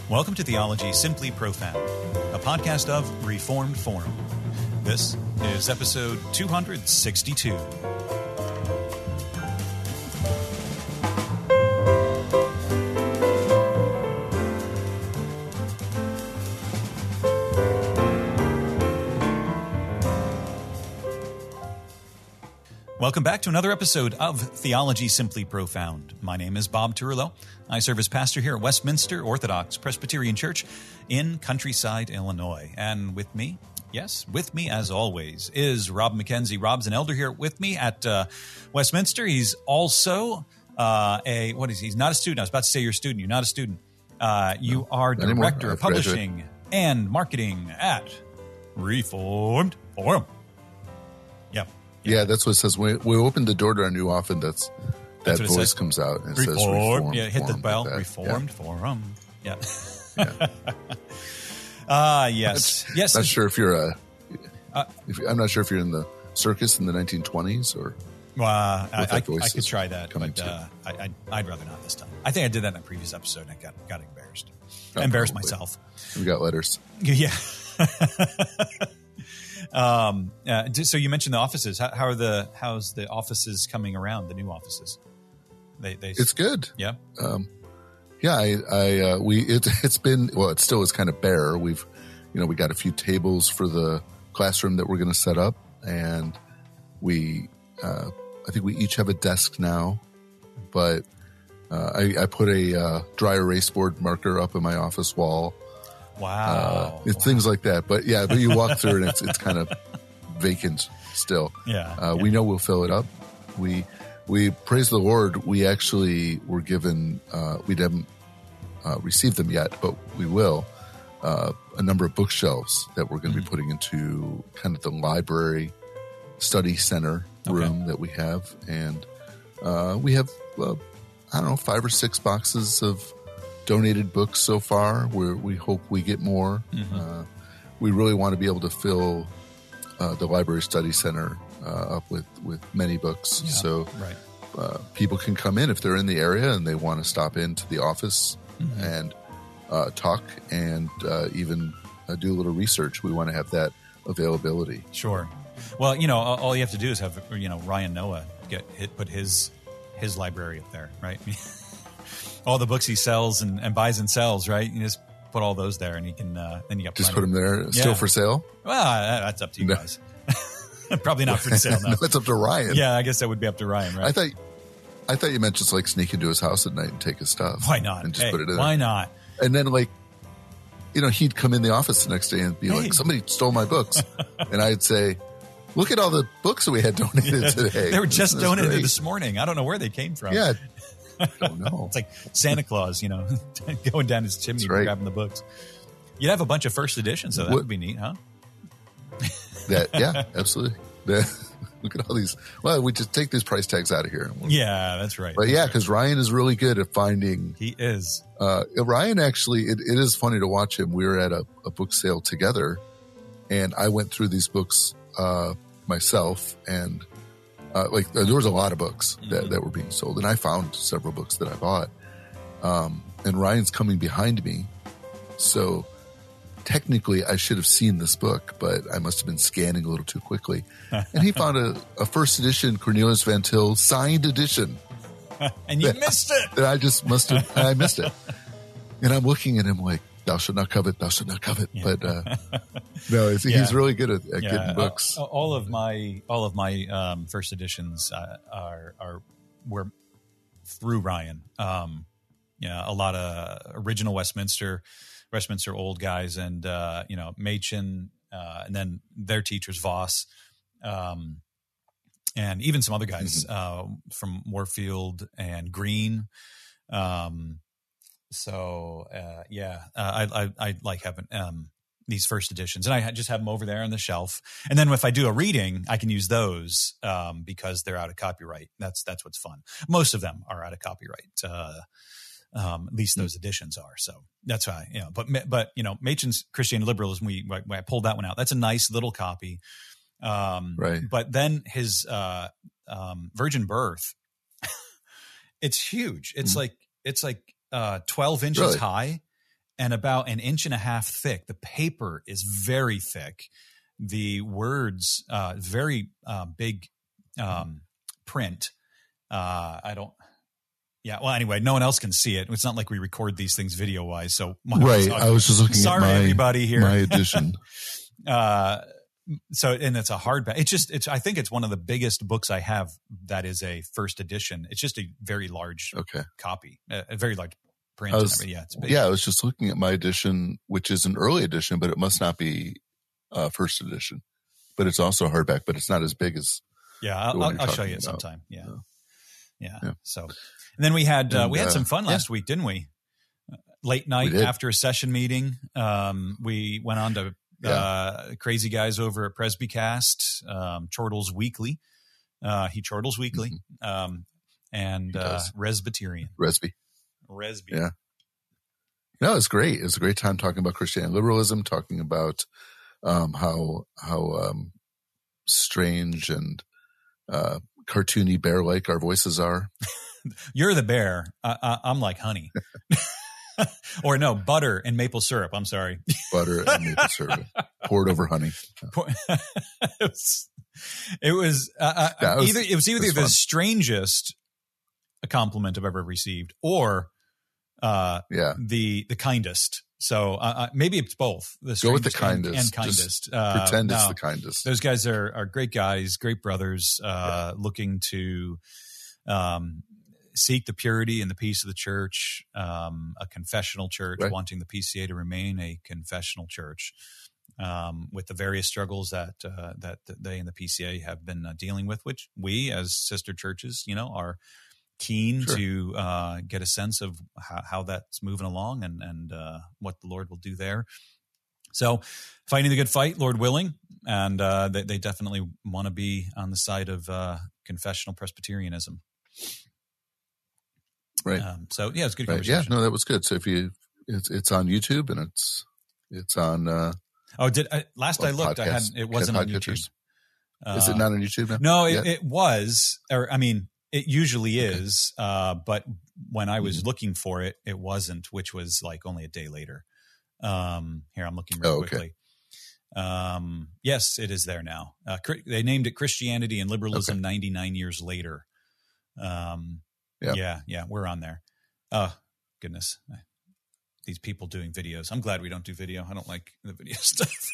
Welcome to Theology Simply Profound, a podcast of Reformed Forum. This is episode 262. Welcome back to another episode of Theology Simply Profound. My name is Bob Turlo. I serve as pastor here at Westminster Orthodox Presbyterian Church in Countryside, Illinois. And with me, as always, is Rob McKenzie. Rob's an elder here with me at Westminster. He's also he's not a student. I was about to say you're a student. You're not a student. You are Director of Publishing and Marketing at Reformed Forum. Yeah, that's what it says. We open the door to our new office. That voice says. Comes out and it says Reformed. Yeah, hit the bell. Like Reformed Forum. Yeah. Yes. Yes. Not sure if you're I'm not sure if you're in the circus in the 1920s or. I could try that, but I'd rather not this time. I think I did that in a previous episode and I got embarrassed. I embarrassed myself. We got letters. Yeah. So you mentioned the offices. How's the offices coming around? The new offices. It's good. Yeah. It's been, well, it still is kind of bare. We got a few tables for the classroom that we're going to set up, and I think we each have a desk now, but I put a dry erase board marker up in my office wall. Wow. It's things like that. But you walk through and it's kind of vacant still. Yeah. We know we'll fill it up. We praise the Lord. We actually were given, we haven't received them yet, but we will, a number of bookshelves that we're going to be putting into kind of the library study center room that we have. And we have, 5 or 6 boxes of donated books so far. We hope we get more. Mm-hmm. We really want to be able to fill the library study center up with many books. Yeah, so right. People can come in if they're in the area and they want to stop into the office and talk and even do a little research. We want to have that availability. Sure. Well, all you have to do is have Ryan Noah put his library up there, right? All the books he sells and buys and sells, right? You just put all those there, and he can. Then you got just put them there, still for sale. Well, that's up to you guys. Probably not for sale. No. No, it's up to Ryan. Yeah, I guess that would be up to Ryan, right? I thought you meant just like sneak into his house at night and take his stuff. Why not? And just put it in. Why not? And then he'd come in the office the next day and be like, "Somebody stole my books," and I'd say, "Look at all the books that we had donated today. They were just donated this morning. I don't know where they came from." Yeah. I don't know. It's like Santa Claus, going down his chimney grabbing the books. You'd have a bunch of first editions, so that would be neat, huh? Absolutely. Look at all these. Well, we just take these price tags out of here. Yeah, that's right. But because Ryan is really good at finding. He is. Ryan actually, it is funny to watch him. We were at a book sale together, and I went through these books myself, and there was a lot of books that were being sold, and I found several books that I bought. And Ryan's coming behind me, so technically I should have seen this book, but I must have been scanning a little too quickly. And he found a first edition Cornelius Van Til signed edition, and you missed it. That I just must have. I missed it, and I'm looking at him like, "Thou shalt not covet, thou shalt not covet." Yeah. But no, he's really good at getting books. All of my first editions were through Ryan. A lot of original Westminster old guys, and Machen, and then their teachers Voss, and even some other guys from Warfield and Green. I like having these first editions, and I just have them over there on the shelf. And then if I do a reading, I can use those because they're out of copyright. That's what's fun. Most of them are out of copyright. At least those editions are. So that's why, but Machen's Christianity and Liberalism, when I pulled that one out, that's a nice little copy. Right. But then his Virgin Birth, it's huge. It's like 12 inches high, and about an inch and a half thick. The paper is very thick. The words, very big print. Well, anyway, no one else can see it. It's not like we record these things video wise. So right. I was just looking at everybody here. My edition. So, and it's a hardback. I think it's one of the biggest books I have that is a first edition. It's just a very large copy, a very large print. It's big. Yeah, I was just looking at my edition, which is an early edition, but it must not be first edition. But it's also hardback, but it's not as big as. Yeah, I'll show you it sometime. Yeah. So, and then we had some fun last week, didn't we? Late night after a session meeting, we went on to crazy guys over at Presbycast, Chortles Weekly. He chortles weekly, and Resbyterian. Resby. Yeah. No, it's great. It was a great time talking about Christianity liberalism, talking about how strange and cartoony bear-like our voices are. You're the bear. I'm like honey. Or no, butter and maple syrup. I'm sorry. Butter and maple syrup poured over honey. It was either the strangest compliment I've ever received or the kindest. So maybe it's both. Go with the kindest and kindest. Pretend it's the kindest. Those guys are great guys, great brothers, looking to seek the purity and the peace of the church, a confessional church, wanting the PCA to remain a confessional church, with the various struggles that they and the PCA have been dealing with, which we as sister churches, are keen to get a sense of how that's moving along and what the Lord will do there. So fighting the good fight, Lord willing, and they definitely want to be on the side of confessional Presbyterianism. Right. So it's good conversation. Yeah, no, that was good. So it's on YouTube and it's on. Last I looked, it wasn't on YouTube. Is it not on YouTube now? No, it was, it usually is. But when I was looking for it, it wasn't, which was like only a day later. Here, I'm looking real quickly. Yes, it is there now. They named it Christianity and Liberalism 99 years later. Yeah, we're on there. Oh, goodness. These people doing videos. I'm glad we don't do video. I don't like the video stuff.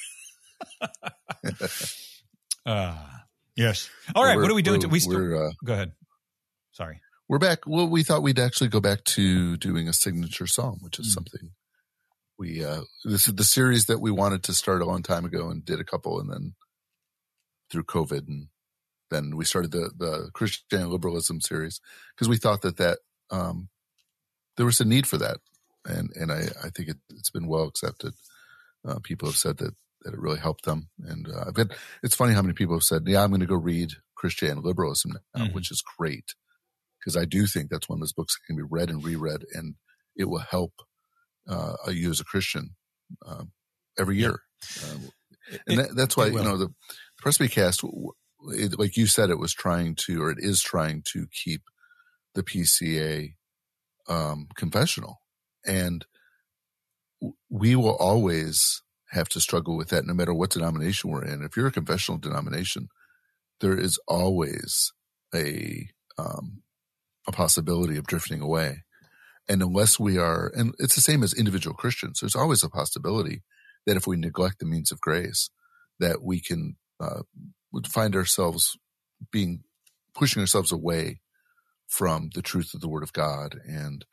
Yes. All right. What are we doing? Go ahead. Sorry. We're back. Well, we thought we'd actually go back to doing a signature psalm, which is something this is the series that we wanted to start a long time ago and did a couple, and then through COVID, and then we started the Christian liberalism series because we thought that there was a need for that. And I think it's been well accepted. People have said that it really helped them. And it's funny how many people have said, I'm going to go read Christian liberalism now, which is great. Because I do think that's one of those books that can be read and reread, and it will help you as a Christian every year. That's why, the Presbycast, like you said, it is trying to keep the PCA confessional. And we will always have to struggle with that no matter what denomination we're in. If you're a confessional denomination, there is always a possibility of drifting away. And unless we are, and it's the same as individual Christians, there's always a possibility that if we neglect the means of grace, that we can find ourselves pushing ourselves away from the truth of the Word of God and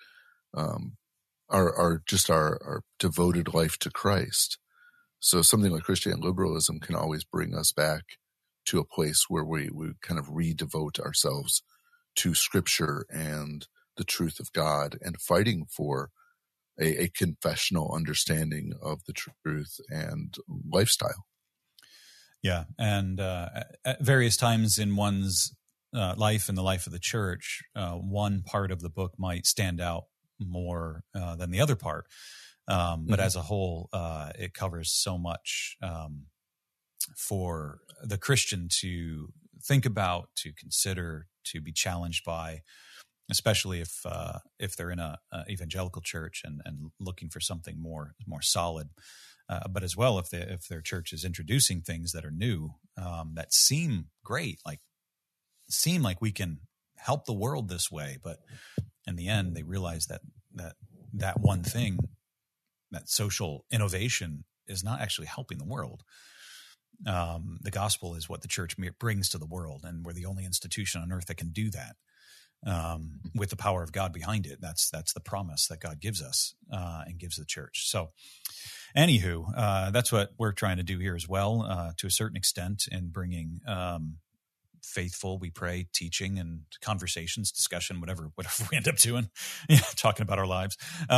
our devoted life to Christ. So something like Christian liberalism can always bring us back to a place where we kind of redevote ourselves to Scripture and the truth of God and fighting for a confessional understanding of the truth and lifestyle. Yeah. And at various times in one's life and the life of the church, one part of the book might stand out more than the other part. But as a whole, it covers so much for the Christian to think about, to consider, to be challenged by. especially if they're in a evangelical church and looking for something more solid. But as well, if their church is introducing things that are new, that seem great, seem like we can help the world this way, but in the end, they realize that one thing, that social innovation, is not actually helping the world. The gospel is what the church brings to the world, and we're the only institution on earth that can do that. With the power of God behind it. That's the promise that God gives us and gives the church. So anywho, that's what we're trying to do here as well, to a certain extent, in bringing faithful, we pray, teaching and conversations, discussion, whatever we end up doing, talking about our lives.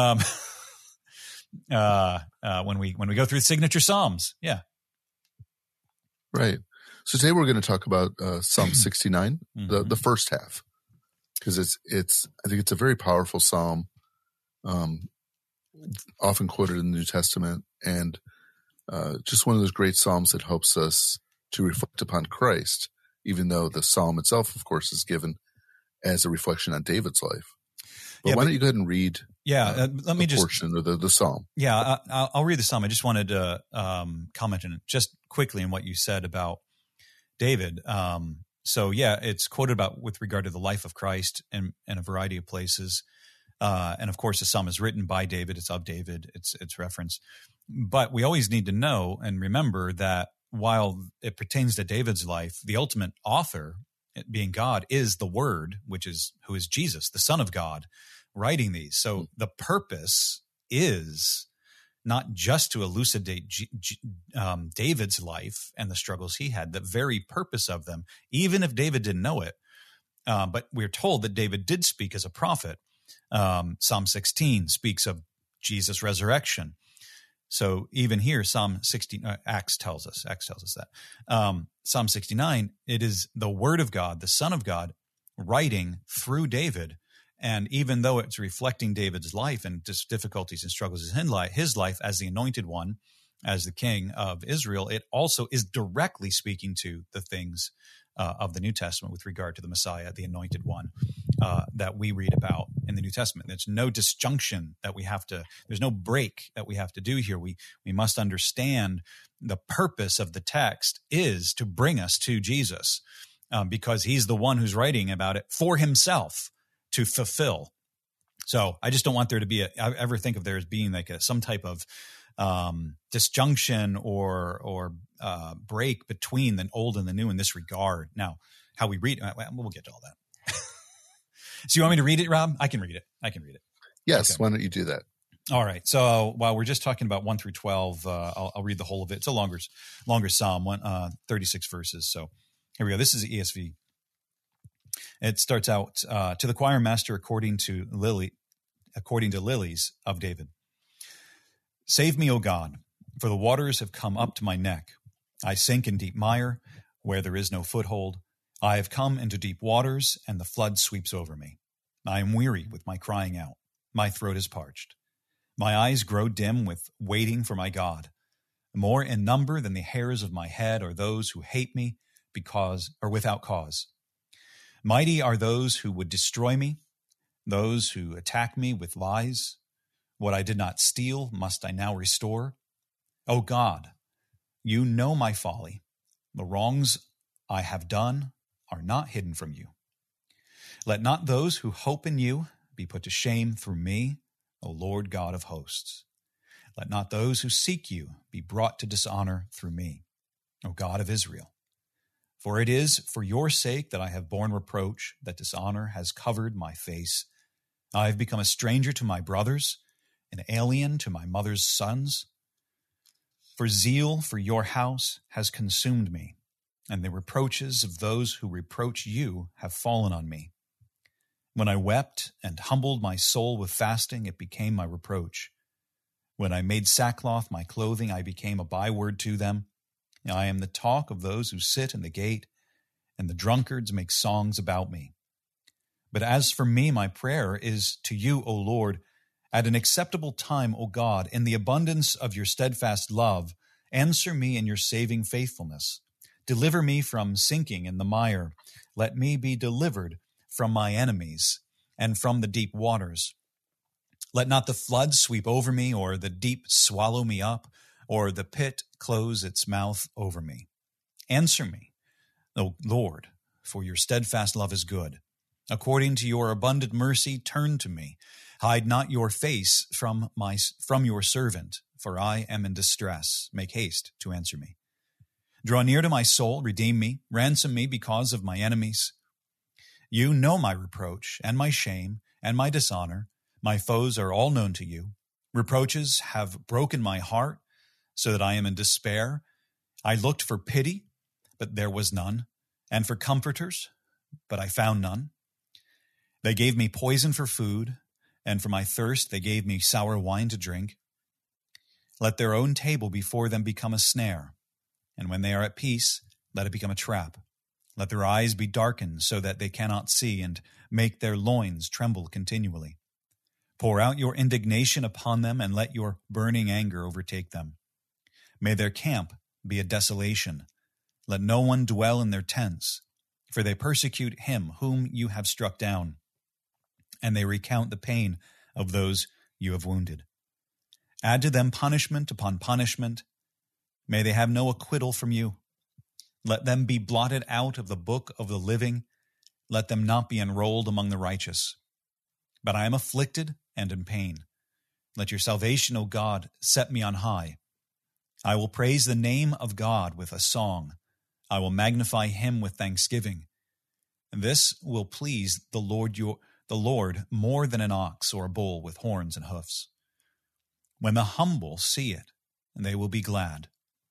When we go through the signature Psalms. Yeah. Right. So today we're going to talk about Psalm 69, the first half. Because I think it's a very powerful psalm, often quoted in the New Testament, and just one of those great psalms that helps us to reflect upon Christ, even though the psalm itself, of course, is given as a reflection on David's life. But why don't you go ahead and read let me portion of the psalm? Yeah, I'll read the psalm. I just wanted to comment on it just quickly on what you said about David. So it's quoted about with regard to the life of Christ in a variety of places. And of course, the psalm is written by David. It's of David. It's referenced. But we always need to know and remember that while it pertains to David's life, the ultimate author, being God, is the Word, who is Jesus, the Son of God, writing these. So the purpose is not just to elucidate David's life and the struggles he had, the very purpose of them, even if David didn't know it. But we're told that David did speak as a prophet. Psalm 16 speaks of Jesus' resurrection. So even here, Psalm 16, Acts tells us that. Psalm 69, it is the Word of God, the Son of God, writing through David. And even though it's reflecting David's life and just difficulties and struggles in his life as the anointed one, as the king of Israel, it also is directly speaking to the things of the New Testament with regard to the Messiah, the anointed one, that we read about in the New Testament. There's no disjunction that there's no break that we have to do here. We must understand the purpose of the text is to bring us to Jesus, because he's the one who's writing about it for himself to fulfill. So I just don't want there to be I ever think of there as being like some type of disjunction or break between the old and the new in this regard. Now, how we read, we'll get to all that. So you want me to read it, Rob? I can read it. Yes. Okay. Why don't you do that? All right. So while we're just talking about 1 through 12, I'll read the whole of it. It's a longer psalm, 36 verses. So here we go. This is the ESV. It starts out, to the choir master according to lilies of David. Save me, O God, for the waters have come up to my neck. I sink in deep mire where there is no foothold. I have come into deep waters, and the flood sweeps over me. I am weary with my crying out. My throat is parched. My eyes grow dim with waiting for my God. More in number than the hairs of my head are those who hate me without cause. Mighty are those who would destroy me, those who attack me with lies. What I did not steal must I now restore. O God, you know my folly. The wrongs I have done are not hidden from you. Let not those who hope in you be put to shame through me, O Lord God of hosts. Let not those who seek you be brought to dishonor through me, O God of Israel. For it is for your sake that I have borne reproach, that dishonor has covered my face. I have become a stranger to my brothers, an alien to my mother's sons. For zeal for your house has consumed me, and the reproaches of those who reproach you have fallen on me. When I wept and humbled my soul with fasting, it became my reproach. When I made sackcloth my clothing, I became a byword to them. I am the talk of those who sit in the gate, and the drunkards make songs about me. But as for me, my prayer is to you, O Lord, at an acceptable time, O God, in the abundance of your steadfast love, answer me in your saving faithfulness. Deliver me from sinking in the mire. Let me be delivered from my enemies. and from the deep waters. Let not the flood sweep over me, or the deep swallow me up, or the pit close its mouth over me. Answer me, O Lord, for your steadfast love is good. According to your abundant mercy, turn to me. Hide not your face from your servant, for I am in distress. Make haste to answer me. Draw near to my soul, redeem me, ransom me because of my enemies. You know my reproach and my shame and my dishonor. My foes are all known to you. Reproaches have broken my heart so that I am in despair. I looked for pity, but there was none, and for comforters, but I found none. They gave me poison for food, and for my thirst they gave me sour wine to drink. Let their own table before them become a snare, and when they are at peace, let it become a trap. Let their eyes be darkened so that they cannot see, and make their loins tremble continually. Pour out your indignation upon them, and let your burning anger overtake them. May their camp be a desolation. Let no one dwell in their tents, for they persecute him whom you have struck down, and they recount the pain of those you have wounded. Add to them punishment upon punishment. May they have no acquittal from you. Let them be blotted out of the book of the living. Let them not be enrolled among the righteous. But I am afflicted and in pain. Let your salvation, O God, set me on high. I will praise the name of God with a song. I will magnify him with thanksgiving. And this will please the Lord more than an ox or a bull with horns and hoofs. When the humble see it, they will be glad.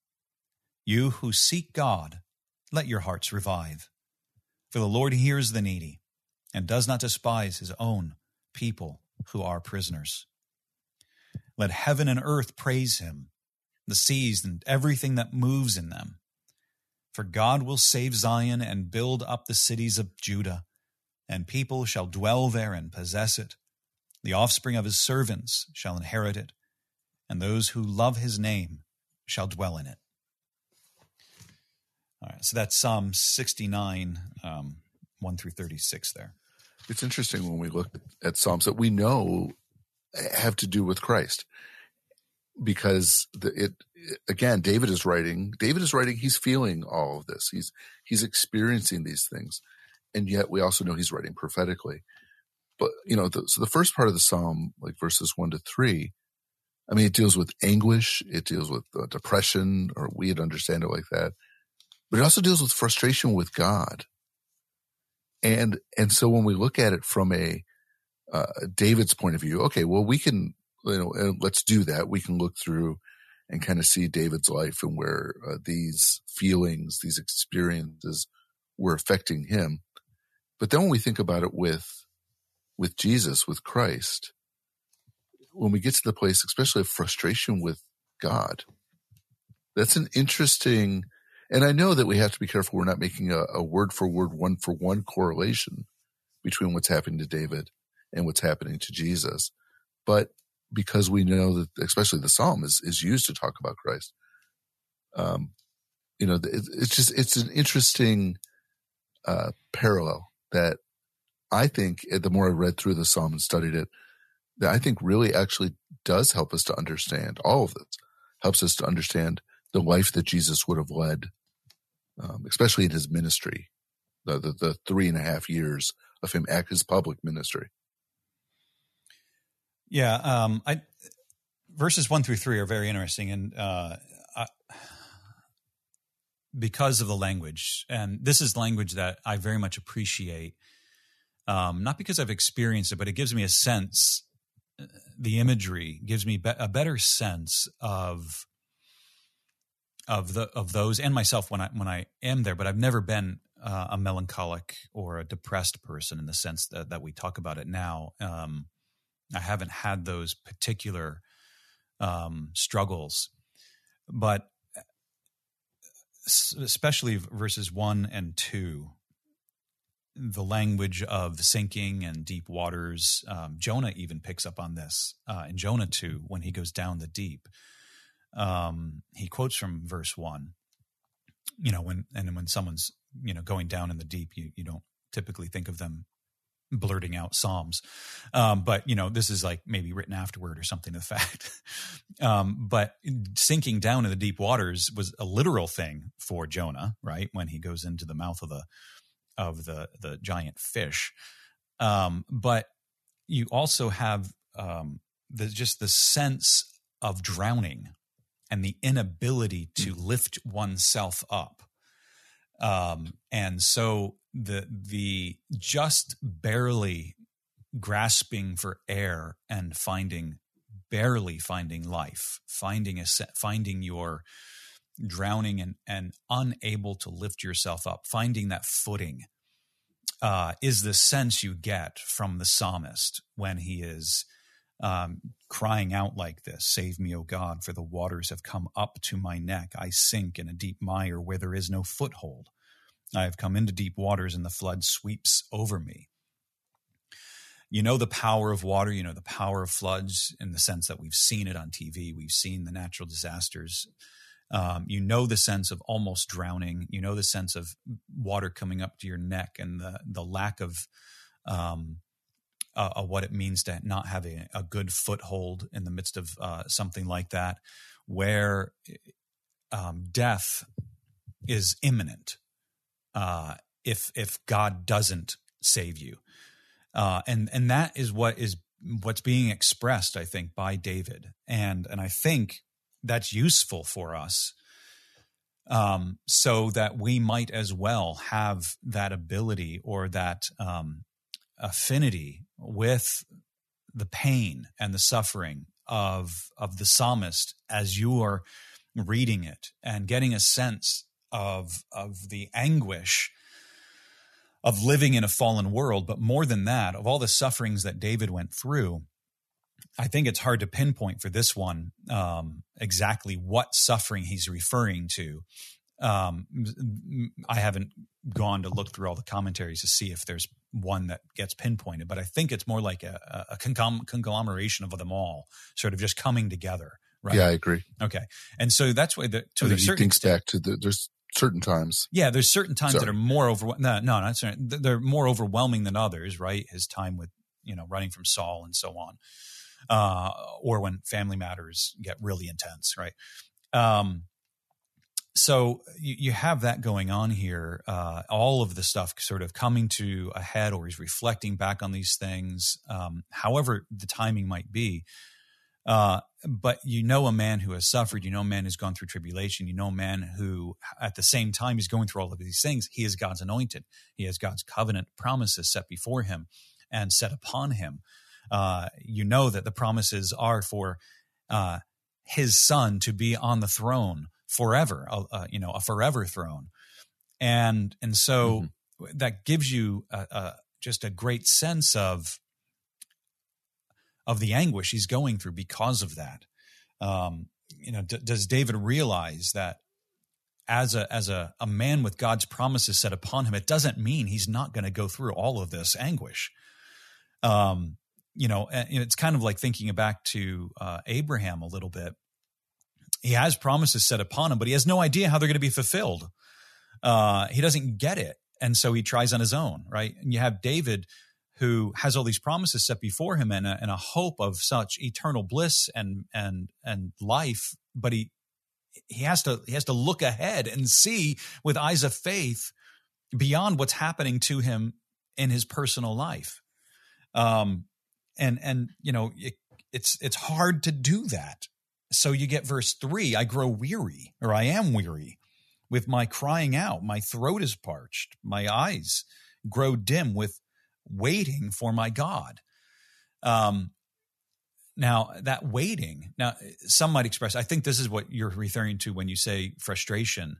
You who seek God, let your hearts revive. For the Lord hears the needy and does not despise his own people who are prisoners. Let heaven and earth praise him, the seas and everything that moves in them. For God will save Zion and build up the cities of Judah, and people shall dwell there and possess it. The offspring of his servants shall inherit it, and those who love his name shall dwell in it. All right, so that's Psalm 69, 1 through 36 there. It's interesting when we look at Psalms that we know have to do with Christ, because again, David is writing, he's feeling all of this. He's experiencing these things, and yet we also know he's writing prophetically. But, so the first part of the Psalm, like verses 1 to 3, I mean, it deals with anguish, it deals with depression, or we'd understand it like that. But it also deals with frustration with God. And so when we look at it from a David's point of view, okay, well, we can, let's do that. We can look through and kind of see David's life and where these feelings, these experiences were affecting him. But then when we think about it with Jesus, with Christ, when we get to the place, especially of frustration with God, that's an interesting. And I know that we have to be careful we're not making a word-for-word, one-for-one correlation between what's happening to David and what's happening to Jesus. But because we know that, especially the Psalm is used to talk about Christ, it's an interesting parallel that I think, the more I read through the Psalm and studied it, that I think really actually does help us to understand all of this, helps us to understand the life that Jesus would have led, especially in his ministry, the 3.5 years of him at his public ministry. Yeah, verses 1 through 3 are very interesting, and because of the language, and this is language that I very much appreciate, not because I've experienced it, but it gives me a sense. The imagery gives me a better sense of those and myself when I am there. But I've never been a melancholic or a depressed person in the sense that we talk about it now. I haven't had those particular struggles, but especially verses 1 and 2, the language of sinking and deep waters. Jonah even picks up on this in Jonah 2 when he goes down the deep. He quotes from verse 1. When someone's going down in the deep, you don't typically think of them blurting out psalms. But, this is like maybe written afterward or something to the fact. But sinking down in the deep waters was a literal thing for Jonah, right? When he goes into the mouth of the giant fish. But you also have just the sense of drowning and the inability to lift oneself up. And so the just barely grasping for air and barely finding life, finding your drowning and unable to lift yourself up, finding that footing, is the sense you get from the psalmist when he is crying out like this: "Save me, O God, for the waters have come up to my neck. I sink in a deep mire where there is no foothold. I have come into deep waters and the flood sweeps over me." You know the power of water, you know the power of floods in the sense that we've seen it on TV. We've seen the natural disasters. You know the sense of almost drowning. You know the sense of water coming up to your neck and the lack of what it means to not have a good foothold in the midst of something like that, where death is imminent if God doesn't save you, and that is what's being expressed, I think, by David, and I think that's useful for us, so that we might as well have that ability or that affinity with the pain and the suffering of the psalmist as you are reading it and getting a sense of the anguish of living in a fallen world. But more than that, of all the sufferings that David went through, I think it's hard to pinpoint for this one exactly what suffering he's referring to. I haven't gone to look through all the commentaries to see if there's one that gets pinpointed, but I think it's more like a conglomeration of them all sort of just coming together. Right? Yeah, I agree. Okay. And so that's why to a certain extent, back to there's certain times. Yeah, there's certain times that are more not certain. They're more overwhelming than others, right? His time with, running from Saul and so on. Or when family matters get really intense, right? So you have that going on here, all of the stuff sort of coming to a head, or he's reflecting back on these things, however the timing might be. But a man who has suffered, a man who's gone through tribulation, a man who at the same time is going through all of these things. He is God's anointed. He has God's covenant promises set before him and set upon him. That the promises are for his son to be on the throne forever, a forever throne. And so that gives you just a great sense of the anguish he's going through because of that. Does David realize that as a man with God's promises set upon him, it doesn't mean he's not going to go through all of this anguish. It's kind of like thinking back to Abraham a little bit. He has promises set upon him, but he has no idea how they're going to be fulfilled. He doesn't get it. And so he tries on his own, right? And you have David, who has all these promises set before him and a hope of such eternal bliss and life, but he has to look ahead and see with eyes of faith beyond what's happening to him in his personal life. It's hard to do that. So you get verse 3, I am weary with my crying out. My throat is parched. My eyes grow dim with waiting for my God. Now that waiting, some might express, I think this is what you're referring to when you say frustration.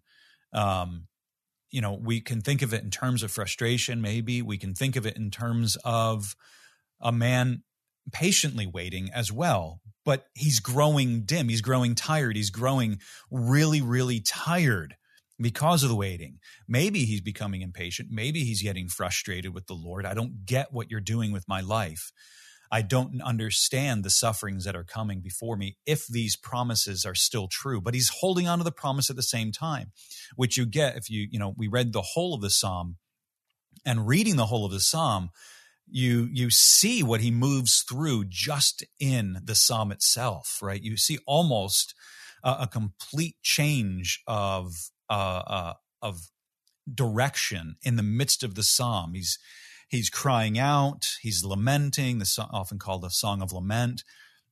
We can think of it in terms of frustration. Maybe we can think of it in terms of a man patiently waiting as well, but he's growing dim. He's growing tired. He's growing really, really tired because of the waiting. Maybe he's becoming impatient. Maybe he's getting frustrated with the Lord. I don't get what you're doing with my life. I don't understand the sufferings that are coming before me if these promises are still true. But he's holding on to the promise at the same time, which you get if we read the whole of the psalm, and reading the whole of the psalm, you see what he moves through just in the psalm itself, right? You see almost a complete change of direction in the midst of the psalm. He's crying out, he's lamenting, often called a song of lament.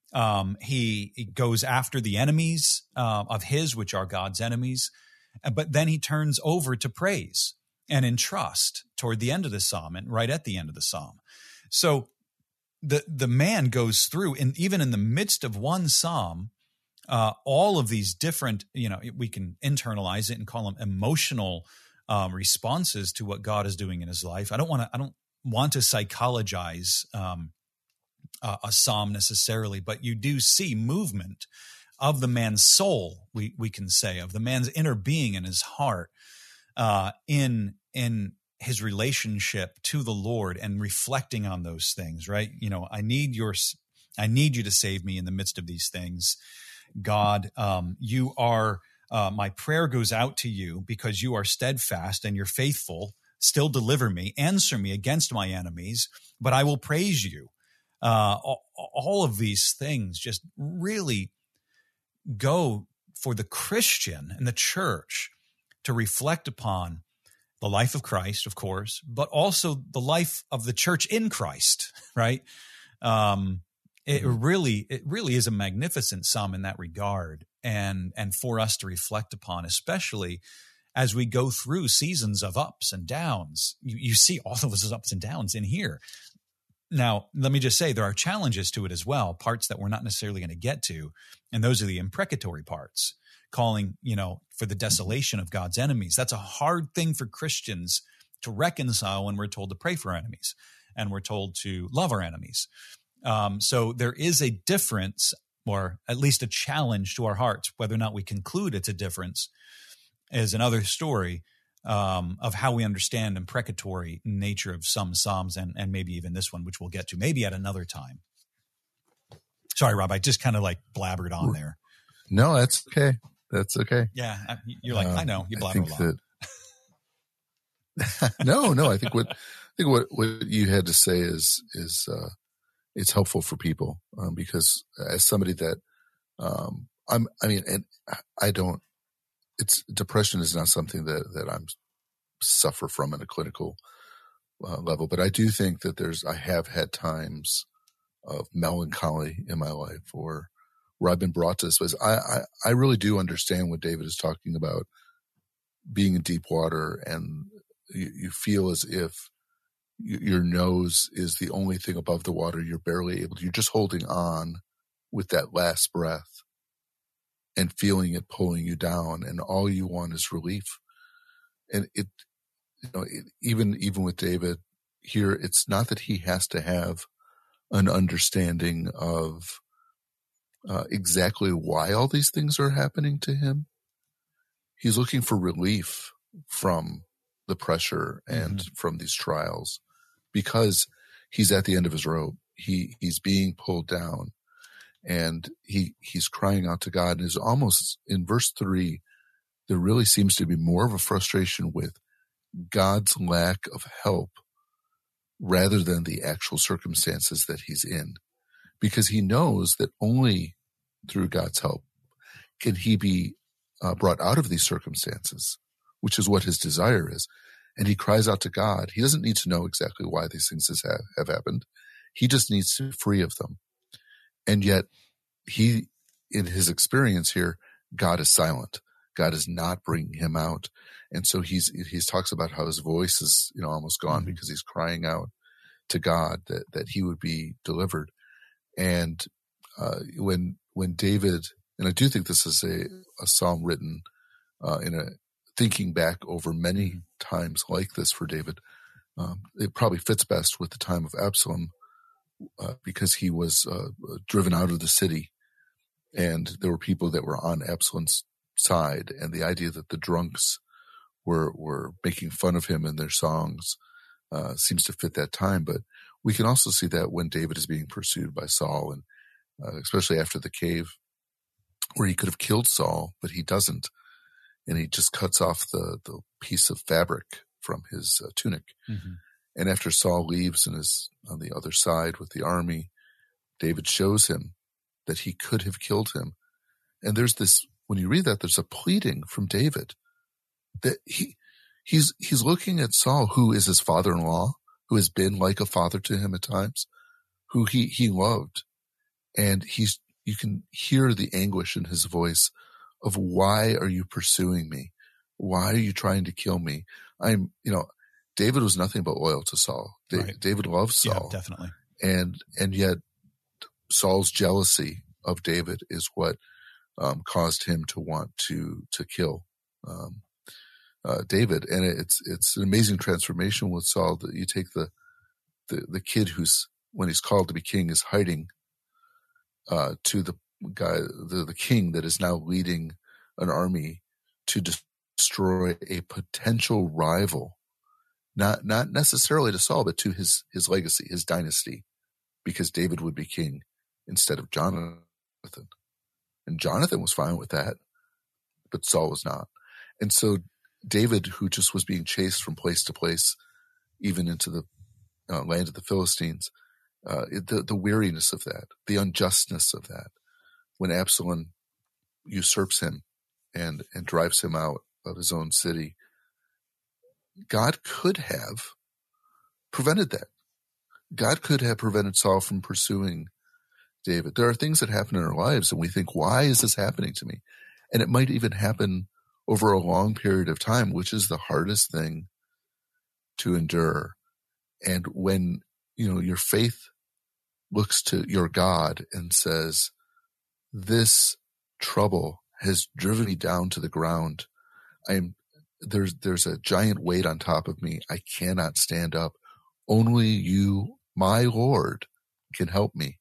He goes after the enemies of his, which are God's enemies, but then he turns over to praise and in trust toward the end of the psalm and right at the end of the psalm. So the man goes through, and even in the midst of one psalm, all of these different, we can internalize it and call them emotional responses to what God is doing in his life. I don't want to psychologize a psalm necessarily, but you do see movement of the man's soul, we can say, of the man's inner being in his heart, in his relationship to the Lord and reflecting on those things, right? I need you to save me in the midst of these things. God, you are, my prayer goes out to you because you are steadfast and you're faithful. Still deliver me, answer me against my enemies, but I will praise you. All of these things just really go for the Christian and the church to reflect upon the life of Christ, of course, but also the life of the church in Christ, right? It really is a magnificent psalm in that regard, and for us to reflect upon, especially as we go through seasons of ups and downs. You see all of those ups and downs in here. Now, let me just say there are challenges to it as well, parts that we're not necessarily going to get to, and those are the imprecatory parts, calling, for the desolation of God's enemies. That's a hard thing for Christians to reconcile when we're told to pray for our enemies and we're told to love our enemies. So there is a difference, or at least a challenge to our hearts. Whether or not we conclude it's a difference is another story, of how we understand imprecatory nature of some psalms and maybe even this one, which we'll get to maybe at another time. Sorry, Rob, I just kind of blabbered on there. No, that's okay. That's okay. Yeah, you're like, I know you blabber a lot. No, I think what you had to say is it's helpful for people, because as somebody that depression is not something that I'm suffer from at a clinical level, but I do think that I have had times of melancholy in my life where I've been brought to this place. I really do understand what David is talking about, being in deep water, and you feel as if your nose is the only thing above the water. You're just holding on with that last breath and feeling it pulling you down, and all you want is relief. And even with David here, it's not that he has to have an understanding of exactly why all these things are happening to him. He's looking for relief from the pressure and from these trials, because he's at the end of his rope. He's being pulled down, and he's crying out to God. And is almost in verse 3, there really seems to be more of a frustration with God's lack of help rather than the actual circumstances that he's in, because he knows that only through God's help can he be brought out of these circumstances, which is what his desire is. And he cries out to God. He doesn't need to know exactly why these things have happened. He just needs to be free of them. And yet in his experience here, God is silent. God is not bringing him out. And so he talks about how his voice is, almost gone because he's crying out to God that he would be delivered. And when David, and I do think this is a psalm written thinking back over many times like this for David, it probably fits best with the time of Absalom, because he was driven out of the city, and there were people that were on Absalom's side, and the idea that the drunks were making fun of him in their songs seems to fit that time. But we can also see that when David is being pursued by Saul, and especially after the cave, where he could have killed Saul, but he doesn't, and he just cuts off the piece of fabric from his tunic. And after Saul leaves and is on the other side with the army, David shows him that he could have killed him. And there's this, when you read that, there's a pleading from David that he's looking at Saul, who is his father-in-law, who has been like a father to him at times, who he loved. And you can hear the anguish in his voice of, why are you pursuing me? Why are you trying to kill me? David was nothing but loyal to Saul. Right. David loved Saul. Yeah, definitely. And yet Saul's jealousy of David is what caused him to want to kill David. And it's an amazing transformation with Saul, that you take the kid who's, when he's called to be king, is hiding to the guy, the king that is now leading an army to destroy a potential rival, not necessarily to Saul, but to his legacy, his dynasty, because David would be king instead of Jonathan. And Jonathan was fine with that, but Saul was not. And so David, who just was being chased from place to place, even into the land of the Philistines, the weariness of that, the unjustness of that, when Absalom usurps him and drives him out of his own city, God could have prevented that. God could have prevented Saul from pursuing David. There are things that happen in our lives and we think, why is this happening to me? And it might even happen over a long period of time, which is the hardest thing to endure. And when, your faith looks to your God and says, this trouble has driven me down to the ground. There's a giant weight on top of me. I cannot stand up. Only you, my Lord, can help me.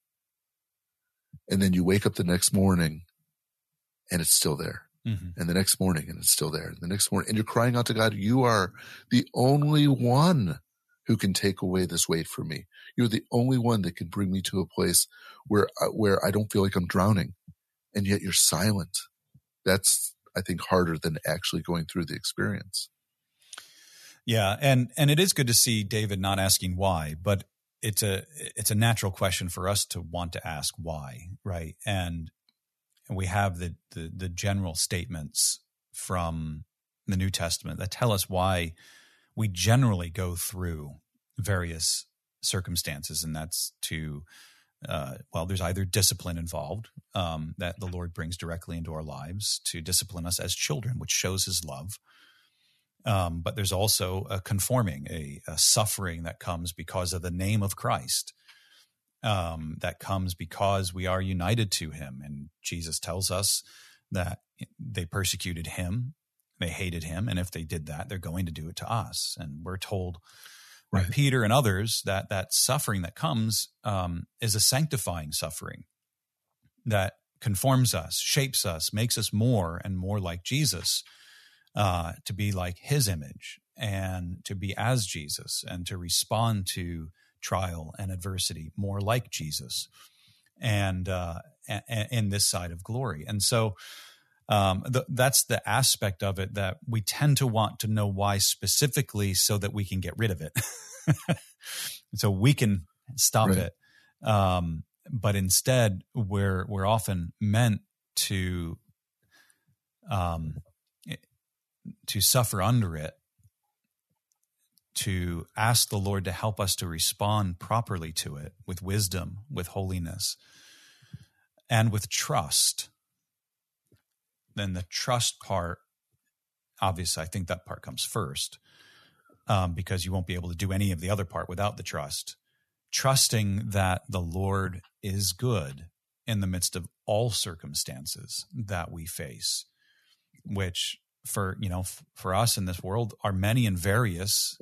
And then you wake up the next morning and it's still there. Mm-hmm. And the next morning and it's still there. And the next morning, and you're crying out to God, you are the only one who can take away this weight from me. You're the only one that can bring me to a place where I don't feel like I'm drowning. And yet you're silent. That's, I think, harder than actually going through the experience. Yeah. And it is good to see David not asking why, but it's a natural question for us to want to ask why, right? And we have the general statements from the New Testament that tell us why we generally go through various circumstances, and that's to, there's either discipline involved that the Lord brings directly into our lives to discipline us as children, which shows his love. But there's also a conforming, a suffering that comes because of the name of Christ, that comes because we are united to him. And Jesus tells us that they persecuted him, they hated him, and if they did that, they're going to do it to us. And we're told by Peter and others that suffering that comes is a sanctifying suffering that conforms us, shapes us, makes us more and more like Jesus, to be like his image and to be as Jesus and to respond to trial and adversity more like Jesus and in this side of glory. And so that's the aspect of it that we tend to want to know why specifically, so that we can get rid of it. So we can stop it. But instead we're often meant to suffer under it, to ask the Lord to help us to respond properly to it with wisdom, with holiness, and with trust. Then the trust part, obviously, I think that part comes first, because you won't be able to do any of the other part without the trust. Trusting that the Lord is good in the midst of all circumstances that we face, which for us in this world are many and various,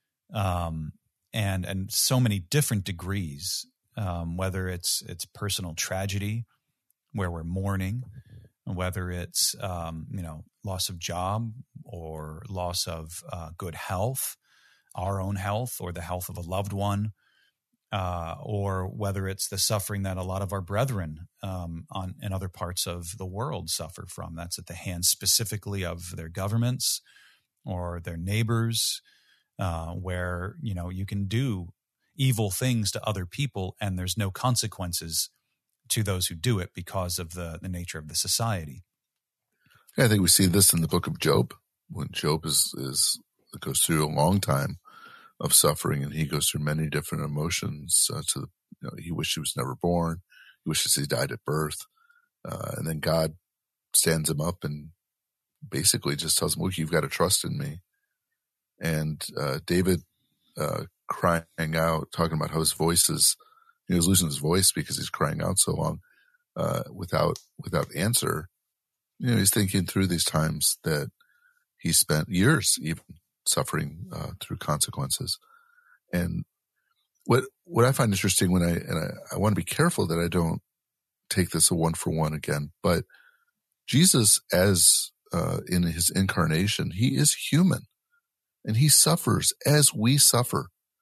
and so many different degrees, whether it's personal tragedy where we're mourning, whether it's loss of job or loss of good health, our own health or the health of a loved one, or whether it's the suffering that a lot of our brethren in other parts of the world suffer from. That's at the hands specifically of their governments or their neighbors, where, you can do evil things to other people and there's no consequences to those who do it because of the nature of the society. Yeah, I think we see this in the book of Job, when Job goes through a long time of suffering, and he goes through many different emotions. He wished he was never born. He wishes he died at birth. And then God stands him up and basically just tells him, look, you've got to trust in me. And David crying out, talking about how he was losing his voice because he's crying out so long without answer. He's thinking through these times that he spent years even suffering through consequences. And what I find interesting I want to be careful that I don't take this a one for one again, but Jesus, as in his incarnation, he is human and he suffers as we suffer.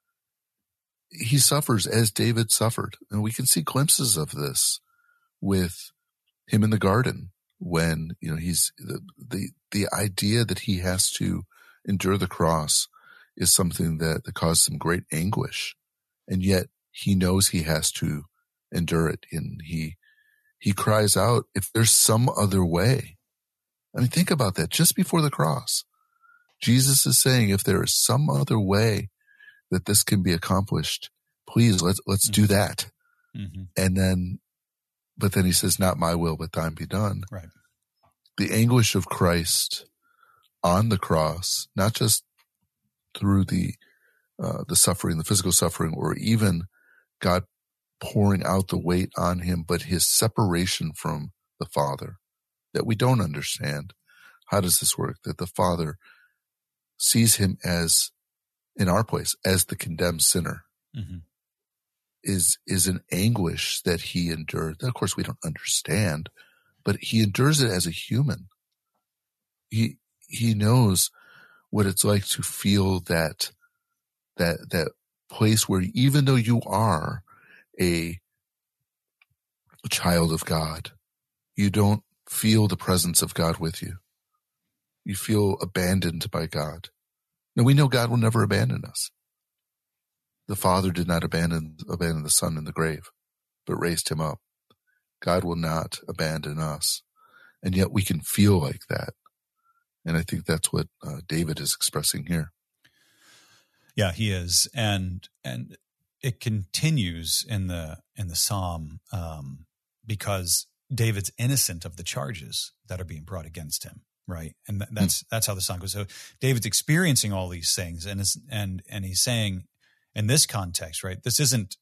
He suffers as David suffered. And we can see glimpses of this with him in the garden when, he's the idea that he has to endure the cross is something that causes him great anguish. And yet he knows he has to endure it. And he cries out, if there's some other way. I mean, think about that. Just before the cross, Jesus is saying, if there is some other way that this can be accomplished, please let's do that. Mm-hmm. But then he says, not my will, but thine be done. Right. The anguish of Christ on the cross, not just through the suffering, the physical suffering, or even God pouring out the weight on him, but his separation from the Father that we don't understand. How does this work? That the Father sees him as, in our place, as the condemned sinner, mm-hmm. is an anguish that he endured. That, of course, we don't understand, but he endures it as a human. He knows what it's like to feel that place where even though you are a child of God, you don't feel the presence of God with you. You feel abandoned by God. Now, we know God will never abandon us. The Father did not abandon the Son in the grave, but raised him up. God will not abandon us. And yet we can feel like that. And I think that's what David is expressing here. Yeah, he is. And it continues in the Psalm because David's innocent of the charges that are being brought against him, right? And that's how the song goes. So David's experiencing all these things, and he's saying, in this context, right? This isn't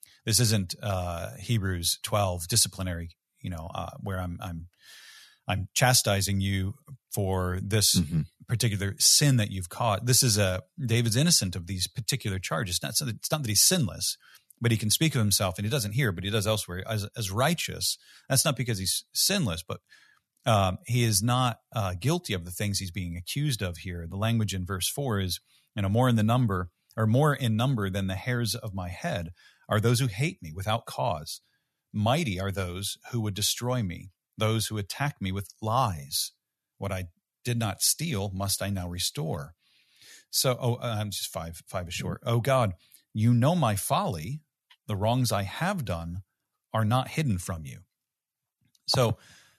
Hebrews 12 disciplinary, where I'm chastising you for this mm-hmm. particular sin that you've caught. This is David's innocent of these particular charges. It's not that he's sinless, but he can speak of himself, and he doesn't here, but he does elsewhere, as righteous. That's not because he's sinless, but he is not guilty of the things he's being accused of here. The language in verse 4 is, more in number than the hairs of my head are those who hate me without cause. Mighty are those who would destroy me, those who attack me with lies. What I did not steal, must I now restore? So, I'm just five is short. Oh God, you know my folly. The wrongs I have done are not hidden from you. So,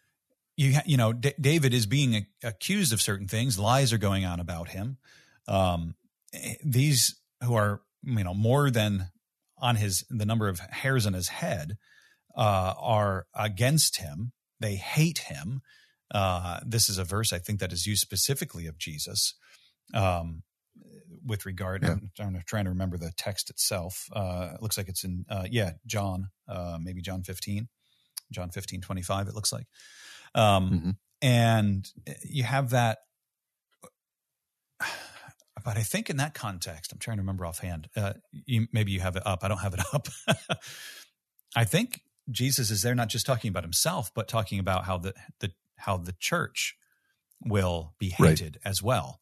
David is being accused of certain things. Lies are going on about him. These who are, more than on the number of hairs on his head, are against him. They hate him. This is a verse I think that is used specifically of Jesus with regard. Yeah. I'm trying to remember the text itself. It looks like it's in John, maybe John 15:25. It looks like, mm-hmm. And you have that. But I think in that context, I'm trying to remember offhand. Maybe you have it up. I don't have it up. I think Jesus is there not just talking about himself, but talking about how the church will be hated right. as well,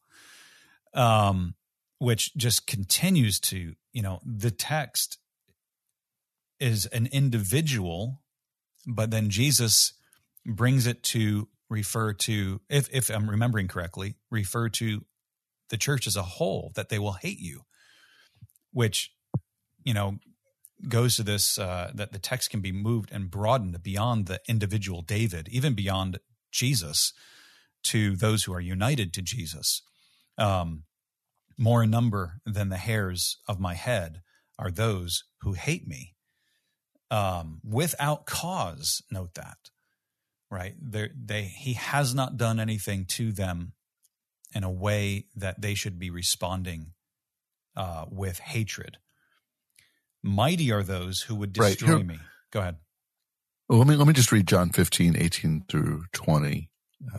which just continues to, the text is an individual, but then Jesus brings it to refer to, if I'm remembering correctly, refer to the church as a whole, that they will hate you, which, goes to this, that the text can be moved and broadened beyond the individual David, even beyond Jesus, to those who are united to Jesus. More in number than the hairs of my head are those who hate me. Without cause, note that, right? He has not done anything to them in a way that they should be responding with hatred. Mighty are those who would destroy me. Go ahead. Well, let me just read John 15, 18 through 20.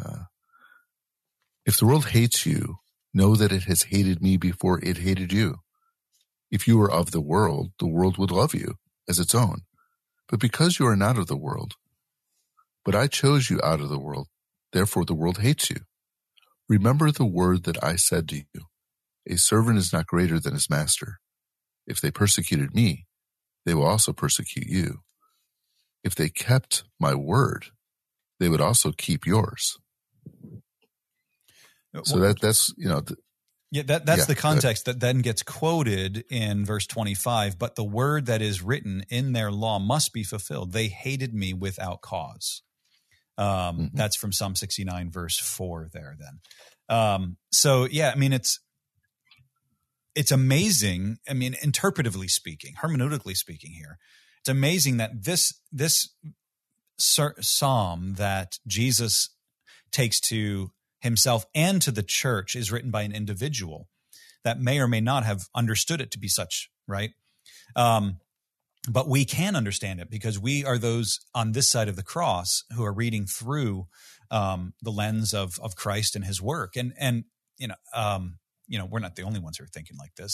If the world hates you, know that it has hated me before it hated you. If you were of the world would love you as its own. But because you are not of the world, but I chose you out of the world, therefore the world hates you. Remember the word that I said to you, a servant is not greater than his master. If they persecuted me, they will also persecute you. If they kept my word, they would also keep yours. So that's that's the context that then gets quoted in verse 25. But the word that is written in their law must be fulfilled. They hated me without cause. That's from Psalm 69, verse 4 there then. It's amazing. I mean, interpretively speaking, hermeneutically speaking here, it's amazing that this psalm that Jesus takes to himself and to the church is written by an individual that may or may not have understood it to be such, right? But we can understand it because we are those on this side of the cross who are reading through the lens of Christ and his work. And we're not the only ones who are thinking like this.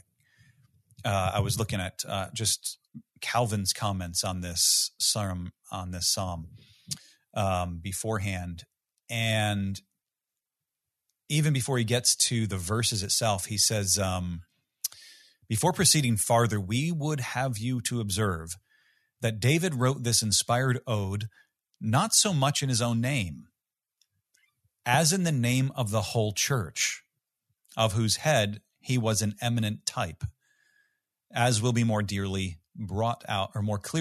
I was looking at just Calvin's comments on this psalm beforehand, and even before he gets to the verses itself, he says, before proceeding farther, we would have you to observe that David wrote this inspired ode not so much in his own name as in the name of the whole church, of whose head he was an eminent type, as will be more clearly brought out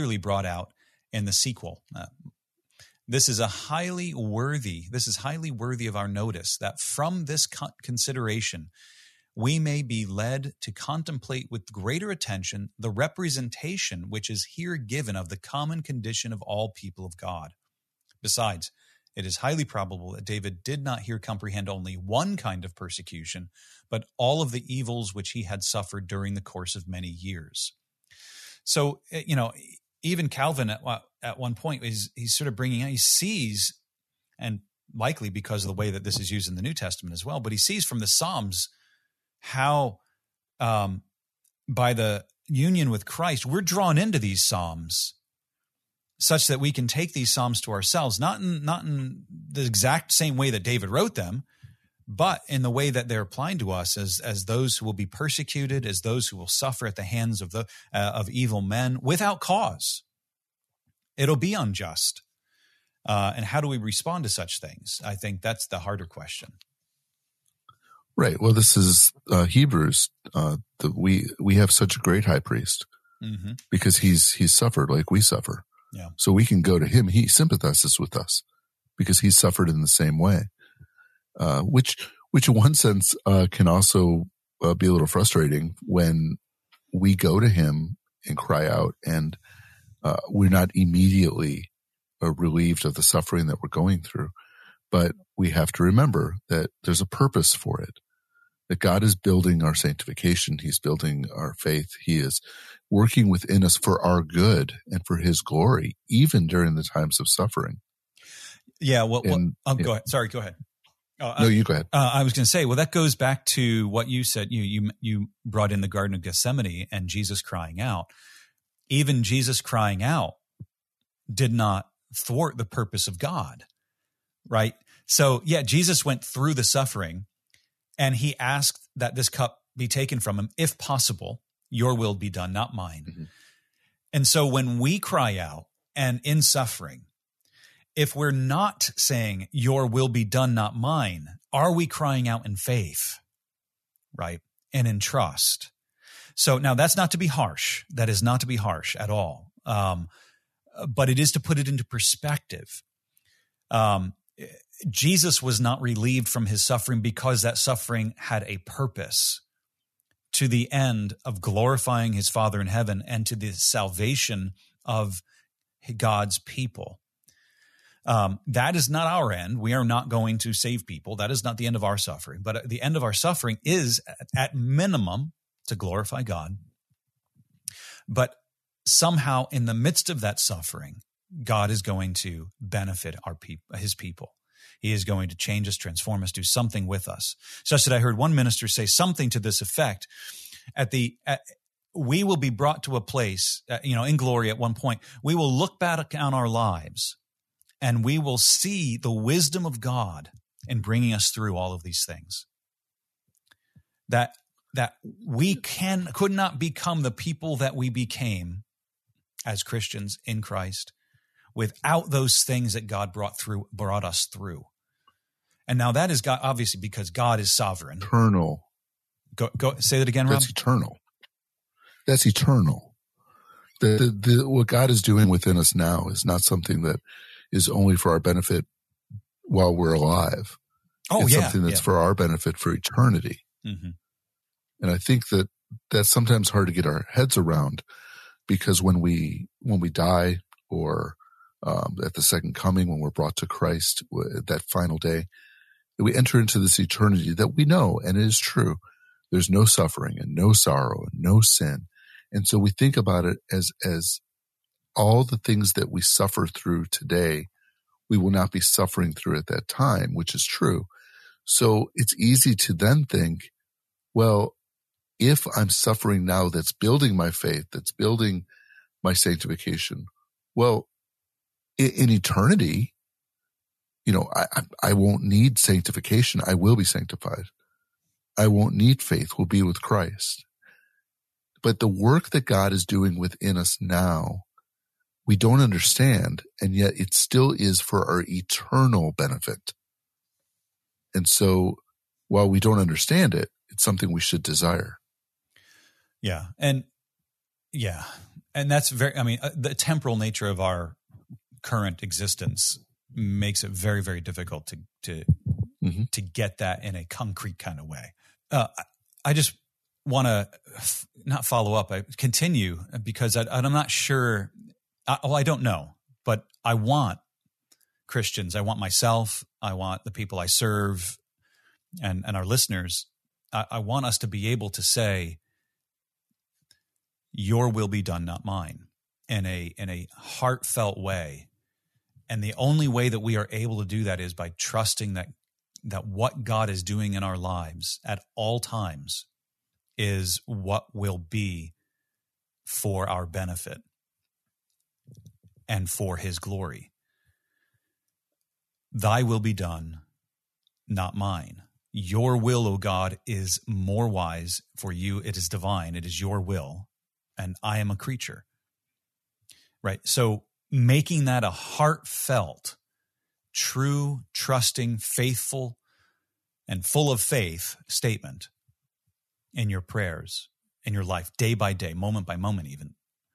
in the sequel. This is highly worthy of our notice, that from this consideration we may be led to contemplate with greater attention the representation which is here given of the common condition of all people of God. Besides, it is highly probable that David did not here comprehend only one kind of persecution, but all of the evils which he had suffered during the course of many years. So, even Calvin at one point he's sort of bringing out, he sees, and likely because of the way that this is used in the New Testament as well, but he sees from the Psalms how by the union with Christ, we're drawn into these Psalms such that we can take these Psalms to ourselves, not in the exact same way that David wrote them, but in the way that they're applying to us as those who will be persecuted, as those who will suffer at the hands of evil men without cause. It'll be unjust. And how do we respond to such things? I think that's the harder question. Right. Well, this is Hebrews. We have such a great high priest because he's suffered like we suffer. Yeah. So we can go to him. He sympathizes with us because he suffered in the same way, which in one sense can also be a little frustrating when we go to him and cry out and we're not immediately relieved of the suffering that we're going through. But we have to remember that there's a purpose for it, that God is building our sanctification. He's building our faith. He is working within us for our good and for his glory, even during the times of suffering. Yeah. Go ahead. Sorry, go ahead. No, you go ahead. I was going to say, well, that goes back to what you said. You brought in the Garden of Gethsemane and Jesus crying out. Even Jesus crying out did not thwart the purpose of God, right? So, yeah, Jesus went through the suffering and he asked that this cup be taken from him, if possible, your will be done, not mine. Mm-hmm. And so when we cry out and in suffering, if we're not saying your will be done, not mine, are we crying out in faith? right? And in trust. So now that's not to be harsh. That is not to be harsh at all. But it is to put it into perspective. Jesus was not relieved from his suffering because that suffering had a purpose, to the end of glorifying his Father in heaven and to the salvation of God's people. That is not our end. We are not going to save people. That is not the end of our suffering. But the end of our suffering is, at minimum, to glorify God. But somehow in the midst of that suffering, God is going to benefit his people. He is going to change us, transform us, do something with us. Such that I heard one minister say something to this effect. We will be brought to a place, in glory at one point. We will look back on our lives and we will see the wisdom of God in bringing us through all of these things. That we could not become the people that we became as Christians in Christ without those things that God brought us through. And now that is God, obviously, because God is sovereign. Eternal. Go say that again, Rob. That's eternal. That's eternal. What God is doing within us now is not something that is only for our benefit while we're alive. It's something that's for our benefit for eternity. Mm-hmm. And I think that that's sometimes hard to get our heads around, because when we die, or at the second coming, when we're brought to Christ, that final day, we enter into this eternity that we know, and it is true. There's no suffering and no sorrow and no sin. And so we think about it as all the things that we suffer through today, we will not be suffering through at that time, which is true. So it's easy to then think, well, if I'm suffering now, that's building my faith, that's building my sanctification, well, in eternity, I won't need sanctification. I will be sanctified. I won't need faith. We'll be with Christ. But the work that God is doing within us now, we don't understand, and yet it still is for our eternal benefit. And so while we don't understand it, it's something we should desire. Yeah. And that's the temporal nature of our current existence makes it very, very difficult to get that in a concrete kind of way. I just want to not follow up, I continue, because I'm not sure. I don't know, but I want Christians. I want myself. I want the people I serve and our listeners. I want us to be able to say, your will be done, not mine, in a heartfelt way. And the only way that we are able to do that is by trusting that what God is doing in our lives at all times is what will be for our benefit and for his glory. Thy will be done, not mine. Your will, O God, is more wise for you. It is divine. It is your will. And I am a creature. Right? So making that a heartfelt, true, trusting, faithful, and full of faith statement in your prayers, in your life, day by day, moment by moment even,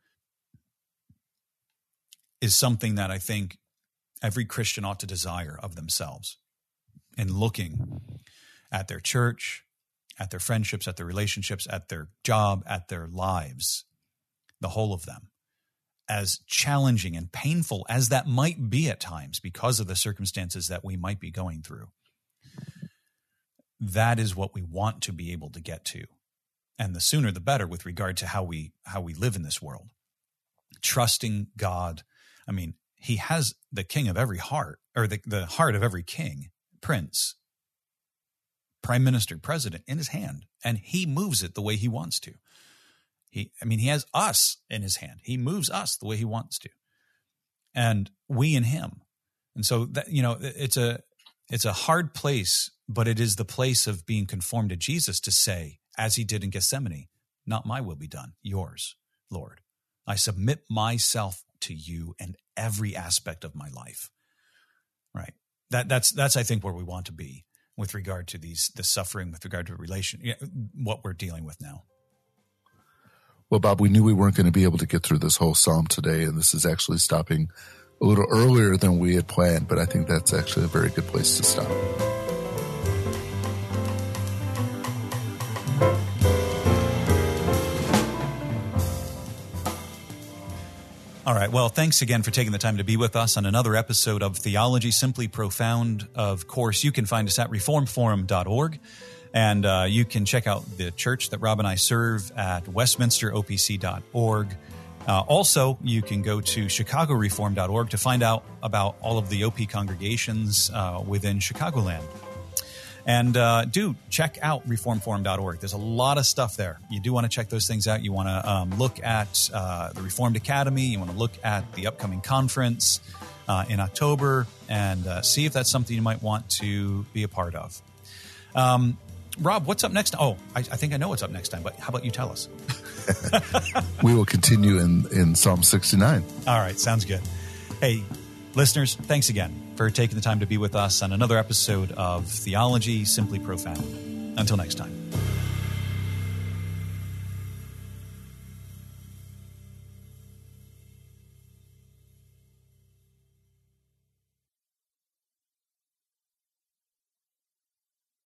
is something that I think every Christian ought to desire of themselves, in looking at their church, at their friendships, at their relationships, at their job, at their lives, the whole of them, as challenging and painful as that might be at times because of the circumstances that we might be going through. That is what we want to be able to get to. And the sooner the better with regard to how we live in this world. Trusting God. I mean, he has the king of every heart, or the heart of every king, prince, prime minister, president in his hand, and he moves it the way he wants to. He has us in his hand. He moves us the way he wants to, and we in him. And so that, it's a hard place, but it is the place of being conformed to Jesus to say, as he did in Gethsemane, not my will be done, yours, Lord. I submit myself to you in every aspect of my life. Right. That's I think where we want to be. with regard to the suffering, with regard to what we're dealing with now. Well, Bob, we knew we weren't going to be able to get through this whole psalm today, and this is actually stopping a little earlier than we had planned, but I think that's actually a very good place to stop. All right. Well, thanks again for taking the time to be with us on another episode of Theology Simply Profound. Of course, you can find us at reformforum.org, and you can check out the church that Rob and I serve at westminsteropc.org. Also, you can go to chicagoreform.org to find out about all of the OP congregations within Chicagoland. And do check out reformforum.org. There's a lot of stuff there. You do want to check those things out. You want to look at the Reformed Academy. You want to look at the upcoming conference in October and see if that's something you might want to be a part of. Rob, what's up next? Oh, I think I know what's up next time, but how about you tell us? We will continue in Psalm 69. All right, sounds good. Hey, listeners, thanks again for taking the time to be with us on another episode of Theology Simply Profound. Until next time.